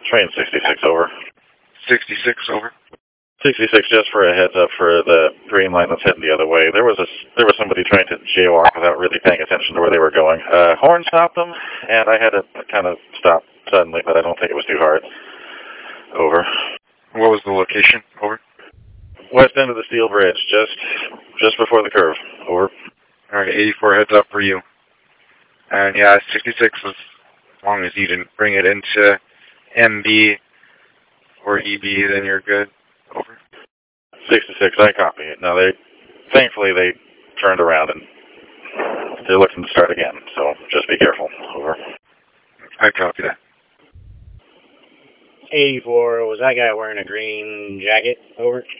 Train 66, over. 66, over. 66, just for a heads up for the green line that's heading the other way. There was somebody trying to jaywalk without really paying attention to where they were going. Horn stopped them, and I had to kind of stop suddenly, but I don't think it was too hard. Over. What was the location? Over. West end of the steel bridge, just before the curve. Over. All right, 84, heads up for you. And yeah, 66, as long as you didn't bring it into MB or EB, then you're good. Over. 66, I copy it. Now, thankfully, they turned around and they're looking to start again, so just be careful. Over. I copy that. 84, was that guy wearing a green jacket? Over.